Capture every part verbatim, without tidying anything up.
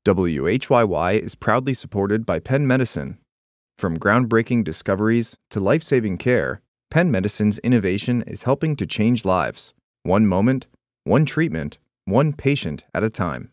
W H Y Y is proudly supported by Penn Medicine. From groundbreaking discoveries to life-saving care, Penn Medicine's innovation is helping to change lives, one moment, one treatment, one patient at a time.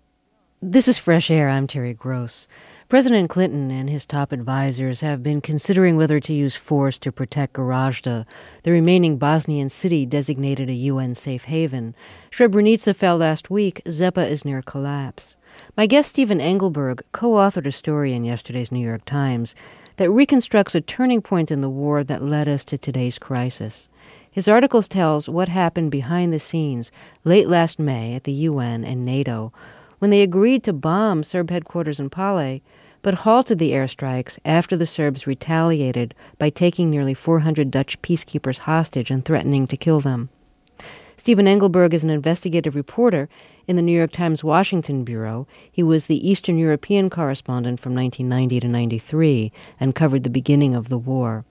This is Fresh Air. I'm Terry Gross. President Clinton and his top advisors have been considering whether to use force to protect Gorazde, the remaining Bosnian city designated a U N safe haven. Srebrenica fell last week. Zepa is near collapse. My guest, Stephen Engelberg, co-authored a story in yesterday's New York Times that reconstructs a turning point in the war that led us to today's crisis. His article tells what happened behind the scenes late last May at the U N and NATO when they agreed to bomb Serb headquarters in Pale, but halted the airstrikes after the Serbs retaliated by taking nearly four hundred Dutch peacekeepers hostage and threatening to kill them. Stephen Engelberg is an investigative reporter in the New York Times Washington Bureau. He was the Eastern European correspondent from nineteen ninety to ninety-three and covered the beginning of the war.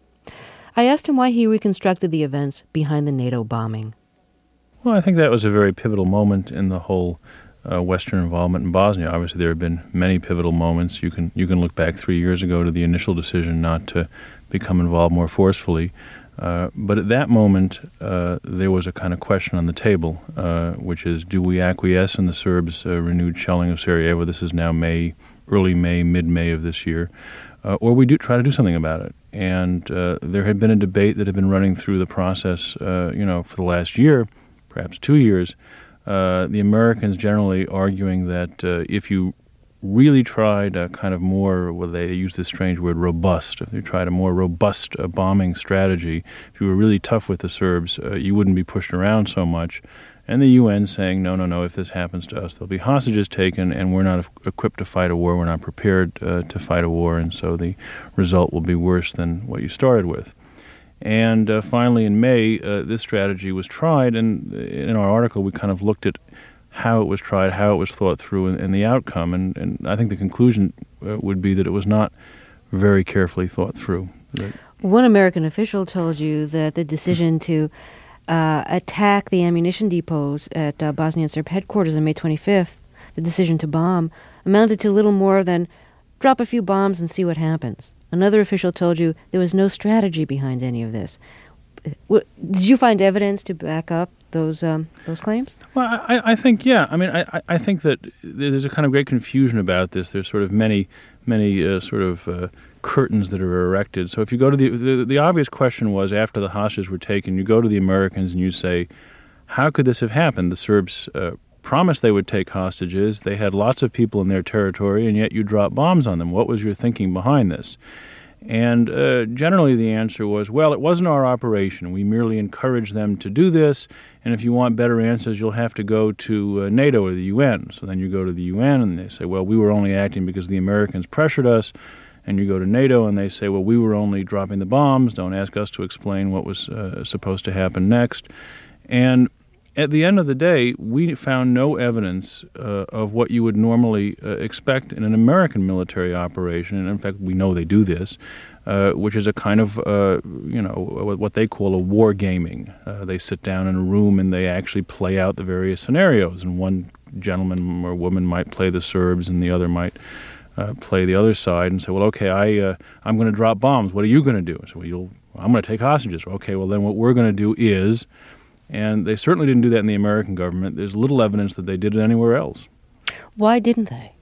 I asked him why he reconstructed the events behind the NATO bombing. Well, I think that was a very pivotal moment in the whole uh, Western involvement in Bosnia. Obviously, there have been many pivotal moments. You can you can look back three years ago to the initial decision not to become involved more forcefully. Uh, but at that moment, uh, there was a kind of question on the table, uh, which is, do we acquiesce in the Serbs' uh, renewed shelling of Sarajevo? This is now May, early May, mid-May of this year. Uh, or we do try to do something about it. And uh, there had been a debate that had been running through the process, uh, you know, for the last year, perhaps two years. Uh, the Americans generally arguing that uh, if you really tried a kind of more, well, they use this strange word, robust. If you tried a more robust uh, bombing strategy, if you were really tough with the Serbs, uh, you wouldn't be pushed around so much. And the U N saying, no, no, no, if this happens to us, there'll be hostages taken, and we're not e- equipped to fight a war. We're not prepared uh, to fight a war, and so the result will be worse than what you started with. And uh, finally, in May, uh, this strategy was tried, and in our article, we kind of looked at how it was tried, how it was thought through, and, and the outcome. And, and I think the conclusion uh, would be that it was not very carefully thought through. That One American official told you that the decision to uh, attack the ammunition depots at uh, Bosnian Serb headquarters on May twenty-fifth, the decision to bomb, amounted to little more than drop a few bombs and see what happens. Another official told you there was no strategy behind any of this. Did you find evidence to back up those um, those claims? Well, I, I think, yeah. I mean, I, I think that there's a kind of great confusion about this. There's sort of many, many uh, sort of uh, curtains that are erected. So if you go to the, the, the obvious question was, after the hostages were taken, you go to the Americans and you say, how could this have happened? The Serbs uh, promised they would take hostages. They had lots of people in their territory, and yet you dropped bombs on them. What was your thinking behind this? And uh, generally the answer was, well, it wasn't our operation. We merely encouraged them to do this, and if you want better answers, you'll have to go to uh, NATO or the U N. So then you go to the U N, and they say, well, we were only acting because the Americans pressured us. And you go to NATO, and they say, well, we were only dropping the bombs. Don't ask us to explain what was uh, supposed to happen next. And at the end of the day, we found no evidence uh, of what you would normally uh, expect in an American military operation. And in fact, we know they do this, uh, which is a kind of, uh, you know, what they call a war gaming. Uh, they sit down in a room and they actually play out the various scenarios. And one gentleman or woman might play the Serbs, and the other might uh, play the other side and say, well, okay, I, uh, I'm going to drop bombs. What are you going to do? So well, you'll, I'm going to take hostages. Okay, well, then what we're going to do is... And they certainly didn't do that in the American government. There's little evidence that they did it anywhere else. Why didn't they?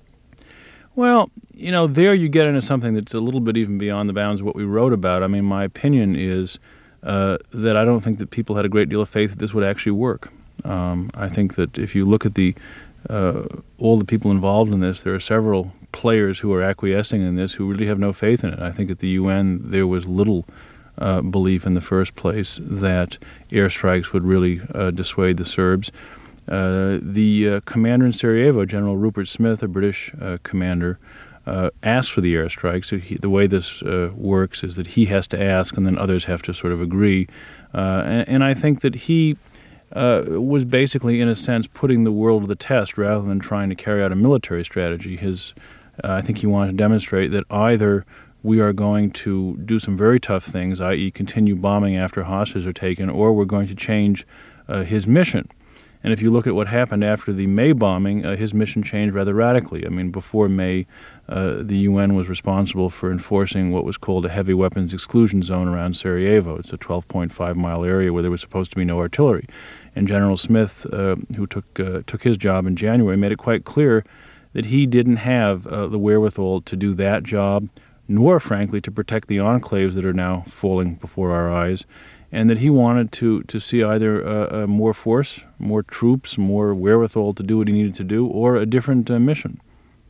Well, you know, there you get into something that's a little bit even beyond the bounds of what we wrote about. I mean, my opinion is uh, that I don't think that people had a great deal of faith that this would actually work. Um, I think that if you look at the uh, all the people involved in this, there are several players who are acquiescing in this who really have no faith in it. I think at the U N there was little Uh, belief in the first place that airstrikes would really uh, dissuade the Serbs. Uh, the uh, commander in Sarajevo, General Rupert Smith, a British uh, commander, uh, asked for the airstrikes. So he, the way this uh, works is that he has to ask, and then others have to sort of agree. Uh, and, and I think that he uh, was basically, in a sense, putting the world to the test rather than trying to carry out a military strategy. His, uh, I think he wanted to demonstrate that either we are going to do some very tough things, that is continue bombing after hostages are taken, or we're going to change uh, his mission. And if you look at what happened after the May bombing, uh, his mission changed rather radically. I mean, before May, uh, the U N was responsible for enforcing what was called a heavy weapons exclusion zone around Sarajevo. It's a twelve point five mile area where there was supposed to be no artillery. And General Smith, uh, who took uh, took his job in January, made it quite clear that he didn't have uh, the wherewithal to do that job, nor, frankly, to protect the enclaves that are now falling before our eyes, and that he wanted to, to see either uh, uh, more force, more troops, more wherewithal to do what he needed to do, or a different uh, mission.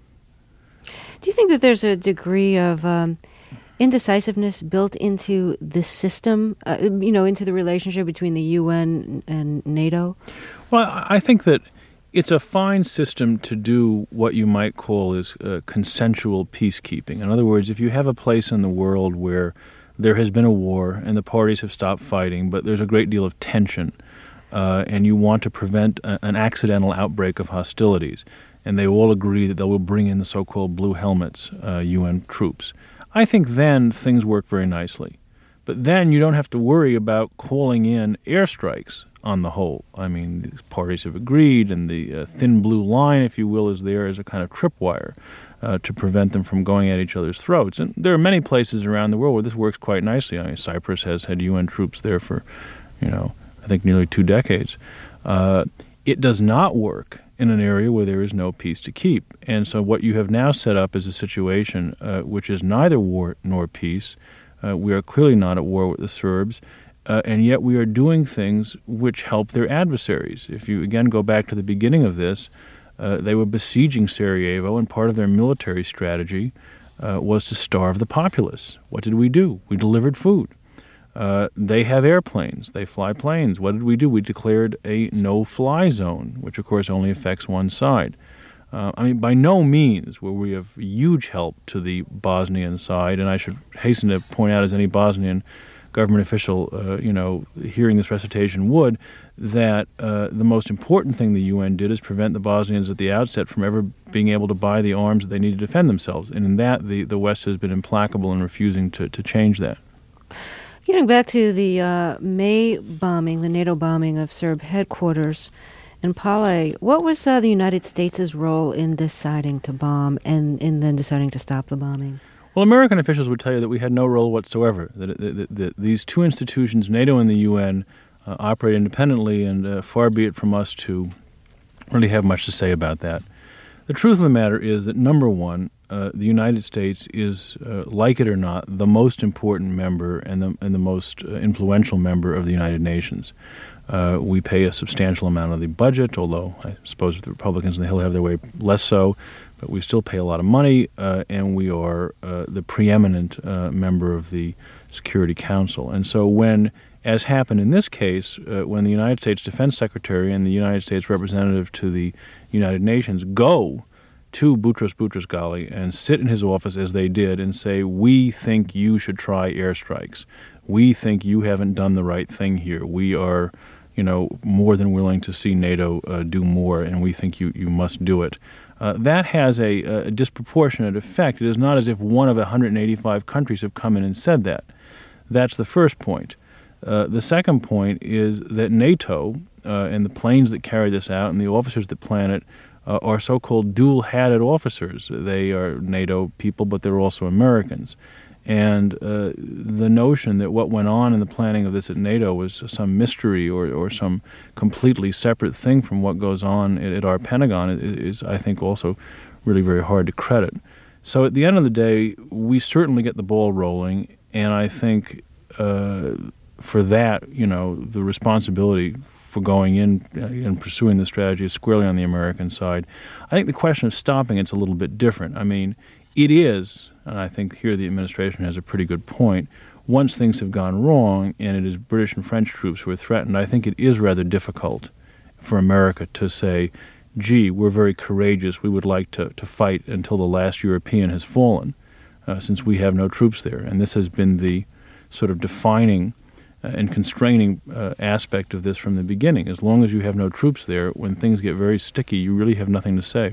Do you think that there's a degree of um, indecisiveness built into the system, uh, you know, into the relationship between the U N and NATO? Well, I think that it's a fine system to do what you might call is uh, consensual peacekeeping. In other words, if you have a place in the world where there has been a war and the parties have stopped fighting, but there's a great deal of tension, uh, and you want to prevent a, an accidental outbreak of hostilities, and they all agree that they will bring in the so-called blue helmets, uh, U N troops, I think then things work very nicely. But then you don't have to worry about calling in airstrikes on the whole. I mean, these parties have agreed, and the uh, thin blue line, if you will, is there as a kind of tripwire uh, to prevent them from going at each other's throats. And there are many places around the world where this works quite nicely. I mean, Cyprus has had U N troops there for, you know, I think nearly two decades. Uh, it does not work in an area where there is no peace to keep. And so what you have now set up is a situation uh, which is neither war nor peace. Uh, we are clearly not at war with the Serbs. Uh, and yet we are doing things which help their adversaries. If you, again, go back to the beginning of this, uh, they were besieging Sarajevo, and part of their military strategy uh, was to starve the populace. What did we do? We delivered food. Uh, they have airplanes. They fly planes. What did we do? We declared a no-fly zone, which, of course, only affects one side. Uh, I mean, by no means were we of huge help to the Bosnian side, and I should hasten to point out, as any Bosnian government official, uh, you know, hearing this recitation would, that uh, the most important thing the U N did is prevent the Bosnians at the outset from ever being able to buy the arms that they need to defend themselves. And in that, the, the West has been implacable in refusing to, to change that. Getting back to the uh, May bombing, the NATO bombing of Serb headquarters in Pale, what was uh, the United States' role in deciding to bomb and in then deciding to stop the bombing? Well, American officials would tell you that we had no role whatsoever, that, that, that, that these two institutions, NATO and the U N, uh, operate independently, and uh, far be it from us to really have much to say about that. The truth of the matter is that, number one, uh, the United States is, uh, like it or not, the most important member and the, and the most uh, influential member of the United Nations. Uh, we pay a substantial amount of the budget, although I suppose if the Republicans on the Hill have their way, less so. But we still pay a lot of money, uh, and we are uh, the preeminent uh, member of the Security Council. And so when, as happened in this case, uh, when the United States Defense Secretary and the United States representative to the United Nations go to Boutros Boutros-Ghali and sit in his office, as they did, and say, we think you should try airstrikes. We think you haven't done the right thing here. We are, you know, more than willing to see NATO uh, do more, and we think you, you must do it. Uh, that has a, a disproportionate effect. It is not as if one of one hundred eighty-five countries have come in and said that. That's the first point. Uh, the second point is that NATO uh, and the planes that carry this out and the officers that plan it uh, are so-called dual-hatted officers. They are NATO people, but they're also Americans. And uh, the notion that what went on in the planning of this at NATO was some mystery or, or some completely separate thing from what goes on at, at our Pentagon is, is, I think, also really very hard to credit. So at the end of the day, we certainly get the ball rolling, and I think uh, for that, you know, the responsibility for going in and pursuing the strategy is squarely on the American side. I think the question of stopping it's a little bit different. I mean, it is, and I think here the administration has a pretty good point, once things have gone wrong and it is British and French troops who are threatened, I think it is rather difficult for America to say, gee, we're very courageous, we would like to, to fight until the last European has fallen, uh, since we have no troops there. And this has been the sort of defining uh, and constraining uh, aspect of this from the beginning. As long as you have no troops there, when things get very sticky, you really have nothing to say.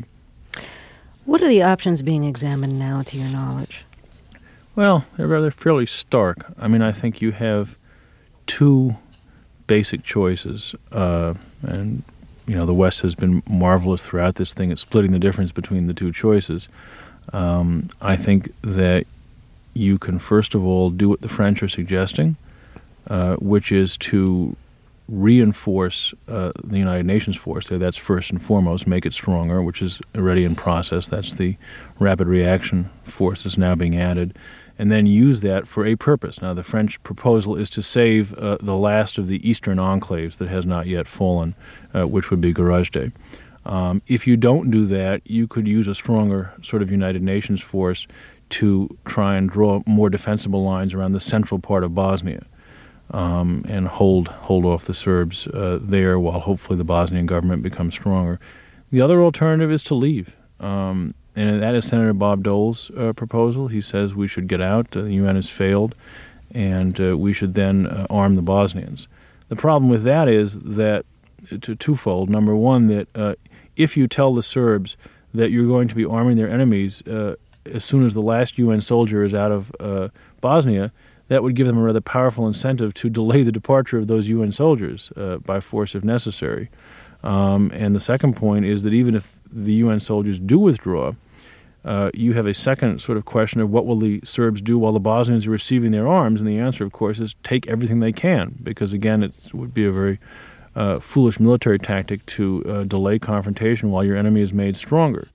What are the options being examined now, to your knowledge? Well, they're rather fairly stark. I mean, I think you have two basic choices, uh, and you know, the West has been marvelous throughout this thing at splitting the difference between the two choices. Um, I think that you can, first of all, do what the French are suggesting, uh, which is to reinforce uh, the United Nations force there. That's first and foremost, make it stronger, which is already in process. That's the rapid reaction force that's now being added, and then use that for a purpose. Now, the French proposal is to save uh, the last of the eastern enclaves that has not yet fallen, uh, which would be Gorazde. Um, if you don't do that, you could use a stronger sort of United Nations force to try and draw more defensible lines around the central part of Bosnia, um, and hold hold off the Serbs uh, there while hopefully the Bosnian government becomes stronger. The other alternative is to leave, um, and that is Senator Bob Dole's uh, proposal. He says we should get out, uh, the U N has failed, and uh, we should then uh, arm the Bosnians. The problem with that is that, to twofold. Number one, that uh, if you tell the Serbs that you're going to be arming their enemies uh, as soon as the last U N soldier is out of uh, Bosnia, that would give them a rather powerful incentive to delay the departure of those U N soldiers uh, by force if necessary. Um, and the second point is that even if the U N soldiers do withdraw, uh, you have a second sort of question of what will the Serbs do while the Bosnians are receiving their arms, and the answer, of course, is take everything they can, because, again, it would be a very uh, foolish military tactic to uh, delay confrontation while your enemy is made stronger.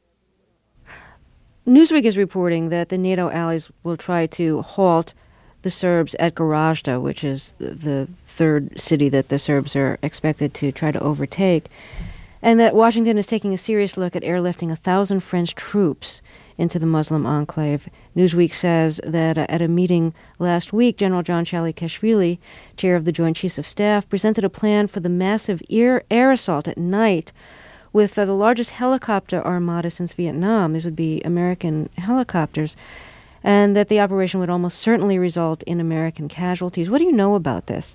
Newsweek is reporting that the NATO allies will try to halt the Serbs at Gorazde, which is the third city that the Serbs are expected to try to overtake, and that Washington is taking a serious look at airlifting a thousand French troops into the Muslim enclave. Newsweek says that uh, at a meeting last week, General John Shalikashvili, chair of the Joint Chiefs of Staff, presented a plan for the massive air, air assault at night with uh, the largest helicopter armada since Vietnam. These would be American helicopters, and that the operation would almost certainly result in American casualties. What do you know about this?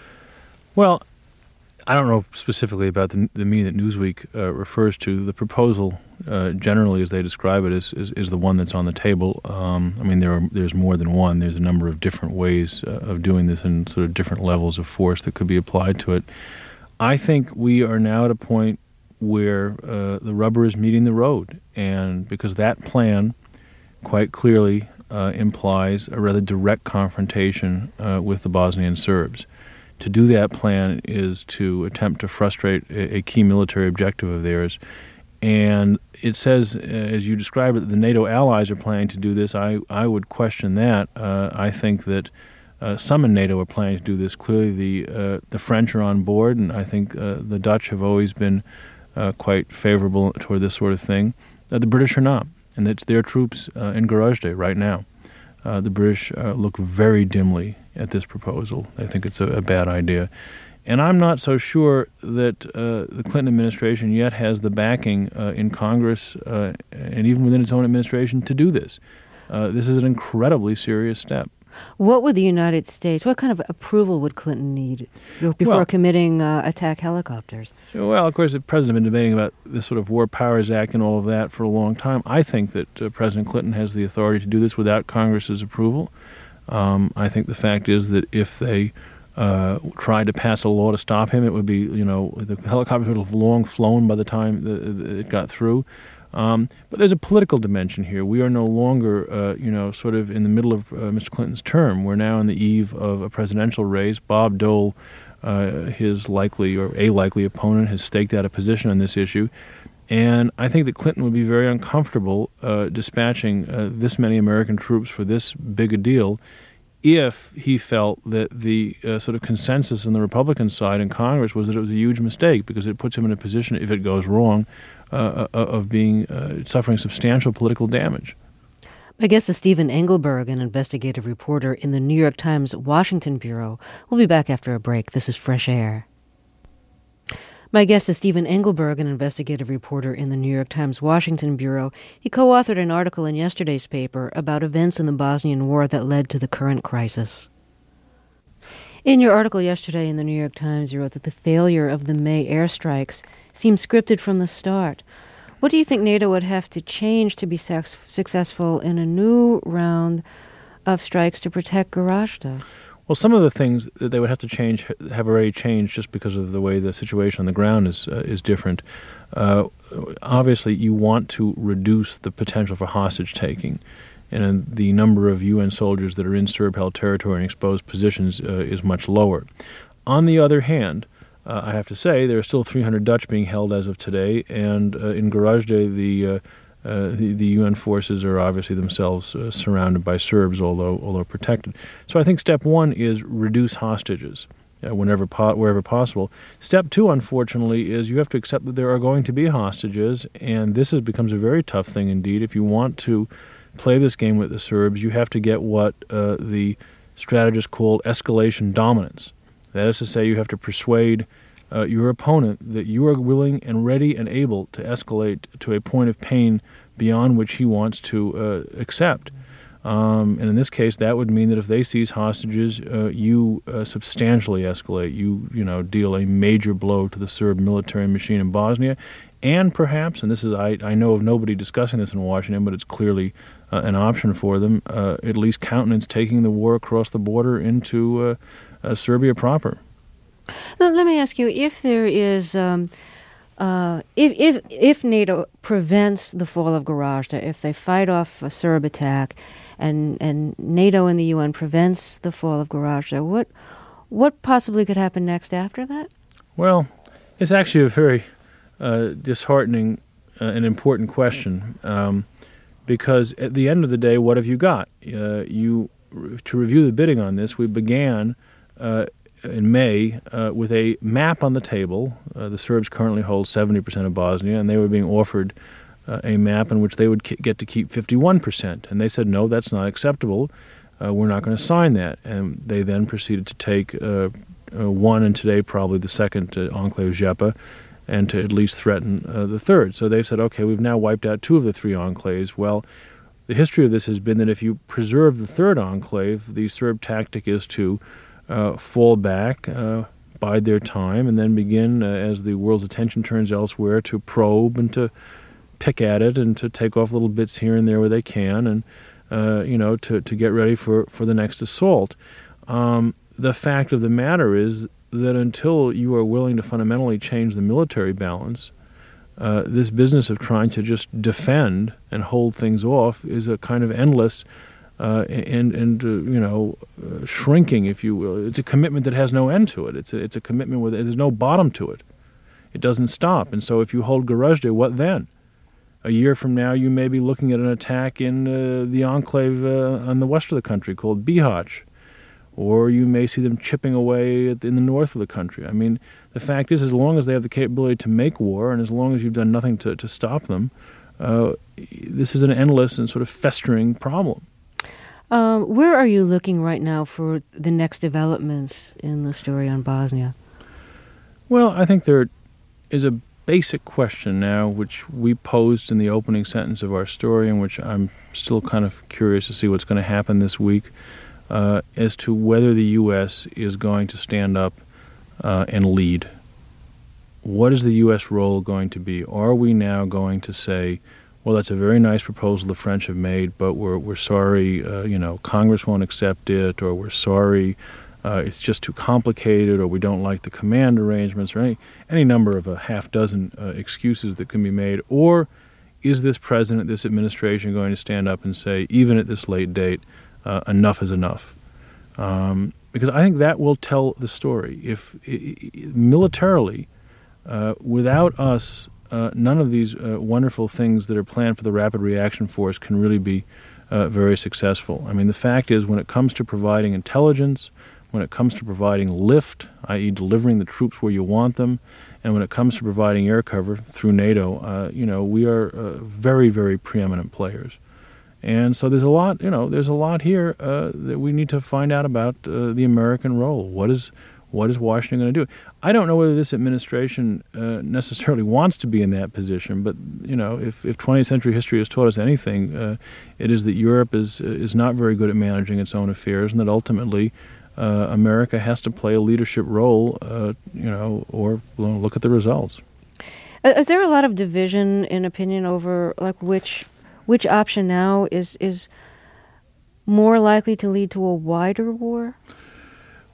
Well, I don't know specifically about the, the meeting that Newsweek uh, refers to. The proposal, uh, generally, as they describe it, is, is, is the one that's on the table. Um, I mean, there are there's more than one. There's a number of different ways uh, of doing this and sort of different levels of force that could be applied to it. I think we are now at a point where uh, the rubber is meeting the road, and because that plan quite clearly uh, implies a rather direct confrontation uh, with the Bosnian Serbs. To do that plan is to attempt to frustrate a, a key military objective of theirs. And it says, uh, as you described it, that the NATO allies are planning to do this. I, I would question that. Uh, I think that uh, some in NATO are planning to do this. Clearly the, uh, the French are on board, and I think uh, the Dutch have always been uh, quite favorable toward this sort of thing. Uh, the British are not, and it's their troops uh, in Gorazde right now. Uh, the British uh, look very dimly at this proposal. They think it's a, a bad idea. And I'm not so sure that uh, the Clinton administration yet has the backing uh, in Congress uh, and even within its own administration to do this. Uh, this is an incredibly serious step. What would the United States, what kind of approval would Clinton need before well, committing uh, attack helicopters? Well, of course, the president has been debating about this sort of War Powers Act and all of that for a long time. I think that uh, President Clinton has the authority to do this without Congress's approval. Um, I think the fact is that if they uh, tried to pass a law to stop him, it would be, you know, the helicopters would have long flown by the time the, the, it got through. Um, but there's a political dimension here. We are no longer, uh, you know, sort of in the middle of uh, Mister Clinton's term. We're now on the eve of a presidential race. Bob Dole, uh, his likely or a likely opponent, has staked out a position on this issue. And I think that Clinton would be very uncomfortable uh, dispatching uh, this many American troops for this big a deal if he felt that the uh, sort of consensus on the Republican side in Congress was that it was a huge mistake, because it puts him in a position, if it goes wrong, uh, of being uh, suffering substantial political damage. My guest is Stephen Engelberg, an investigative reporter in the New York Times Washington Bureau. We'll be back after a break. This is Fresh Air. My guest is Stephen Engelberg, an investigative reporter in the New York Times Washington Bureau. He co-authored an article in yesterday's paper about events in the Bosnian War that led to the current crisis. In your article yesterday in the New York Times, you wrote that the failure of the May airstrikes seemed scripted from the start. What do you think NATO would have to change to be sex- successful in a new round of strikes to protect Gorazde? Well, some of the things that they would have to change have already changed just because of the way the situation on the ground is uh, is different. Uh, obviously, you want to reduce the potential for hostage taking, and uh, the number of U N soldiers that are in Serb-held territory and exposed positions uh, is much lower. On the other hand, uh, I have to say there are still three hundred Dutch being held as of today, and uh, in Gorazde, the uh, Uh, the, the U N forces are obviously themselves uh, surrounded by Serbs, although although protected. So I think step one is reduce hostages uh, whenever po- wherever possible. Step two, unfortunately, is you have to accept that there are going to be hostages, and this is, becomes a very tough thing indeed. If you want to play this game with the Serbs, you have to get what uh, the strategists call escalation dominance. That is to say, you have to persuade Uh, your opponent that you are willing and ready and able to escalate to a point of pain beyond which he wants to uh, accept. Um, and in this case, that would mean that if they seize hostages, uh, you uh, substantially escalate. You, you know, deal a major blow to the Serb military machine in Bosnia, and perhaps, and this is I, I know of nobody discussing this in Washington, but it's clearly uh, an option for them, uh, at least countenance taking the war across the border into uh, uh, Serbia proper. Let me ask you, if there is, um, uh, if, if if NATO prevents the fall of Gorazde, if they fight off a Serb attack, and and NATO and the U N prevents the fall of Gorazde, what what possibly could happen next after that? Well, it's actually a very uh, disheartening uh, and important question, um, because at the end of the day, what have you got? Uh, you to review the bidding on this, we began Uh, in May uh, with a map on the table. Uh, the Serbs currently hold seventy percent of Bosnia, and they were being offered uh, a map in which they would k- get to keep fifty-one percent. And they said, no, that's not acceptable. Uh, we're not going to sign that. And they then proceeded to take uh, uh, one, and today probably the second uh, enclave, Žepa, and to at least threaten uh, the third. So they've said, okay, we've now wiped out two of the three enclaves. Well, the history of this has been that if you preserve the third enclave, the Serb tactic is to Uh, fall back, uh, bide their time, and then begin, uh, as the world's attention turns elsewhere, to probe and to pick at it and to take off little bits here and there where they can, and uh, you know, to, to get ready for, for the next assault. Um, the fact of the matter is that until you are willing to fundamentally change the military balance, uh, this business of trying to just defend and hold things off is a kind of endless Uh, and, and uh, you know, uh, shrinking, if you will. It's a commitment that has no end to it. It's a, it's a commitment where there's no bottom to it. It doesn't stop. And so if you hold Gorazde, what then? A year from now, you may be looking at an attack in uh, the enclave uh, on the west of the country called Bihać. Or you may see them chipping away at, in the north of the country. I mean, the fact is, as long as they have the capability to make war, and as long as you've done nothing to, to stop them, uh, this is an endless and sort of festering problem. Um, where are you looking right now for the next developments in the story on Bosnia? Well, I think there is a basic question now which we posed in the opening sentence of our story, and which I'm still kind of curious to see what's going to happen this week, uh, as to whether the U S is going to stand up uh, and lead. What is the U S role going to be? Are we now going to say, well, that's a very nice proposal the French have made, but we're we're sorry, uh, you know, Congress won't accept it, or we're sorry, uh, it's just too complicated, or we don't like the command arrangements, or any any number of a half dozen uh, excuses that can be made? Or is this president, this administration going to stand up and say, even at this late date, uh, enough is enough? Um, because I think that will tell the story. If I, I, militarily, uh, without us, Uh, none of these uh, wonderful things that are planned for the Rapid Reaction Force can really be uh, very successful. I mean, the fact is, when it comes to providing intelligence, when it comes to providing lift, that is delivering the troops where you want them, and when it comes to providing air cover through NATO, uh, you know, we are uh, very, very preeminent players. And so there's a lot, you know, there's a lot here uh, that we need to find out about uh, the American role. What is What is Washington going to do? I don't know whether this administration uh, necessarily wants to be in that position, but, you know, if, if twentieth century history has taught us anything, uh, it is that Europe is is not very good at managing its own affairs, and that ultimately uh, America has to play a leadership role, uh, you know, or well, look at the results. Is there a lot of division in opinion over, like, which which option now is is more likely to lead to a wider war?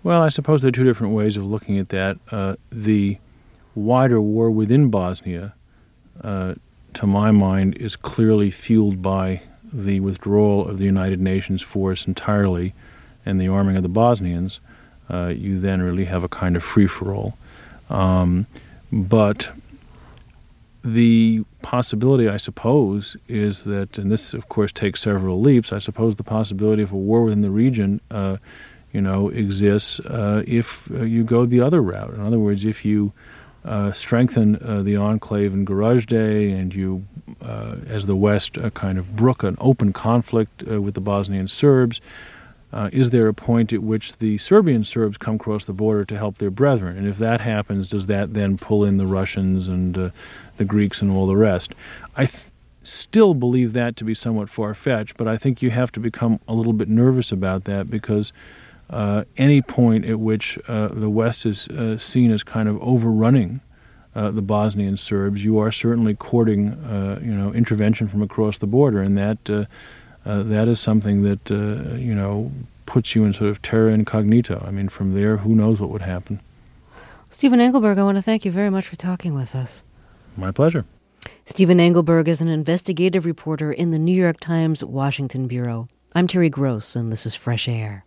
Well, I suppose there are two different ways of looking at that. Uh, the wider war within Bosnia, uh, to my mind, is clearly fueled by the withdrawal of the United Nations force entirely and the arming of the Bosnians. Uh, you then really have a kind of free-for-all. Um, but the possibility, I suppose, is that, and this, of course, takes several leaps, I suppose the possibility of a war within the region, uh, you know, exists uh, if uh, you go the other route. In other words, if you uh, strengthen uh, the enclave in Gorazde and you, uh, as the West, uh, kind of brook an open conflict uh, with the Bosnian Serbs, Uh, is there a point at which the Serbian Serbs come across the border to help their brethren? And if that happens, does that then pull in the Russians and uh, the Greeks and all the rest? I th- still believe that to be somewhat far-fetched, but I think you have to become a little bit nervous about that because uh, any point at which uh, the West is uh, seen as kind of overrunning uh, the Bosnian Serbs, you are certainly courting, uh, you know, intervention from across the border, and that uh, Uh, that is something that, uh, you know, puts you in sort of terra incognita. I mean, from there, who knows what would happen. Stephen Engelberg, I want to thank you very much for talking with us. My pleasure. Stephen Engelberg is an investigative reporter in the New York Times Washington Bureau. I'm Terry Gross, and this is Fresh Air.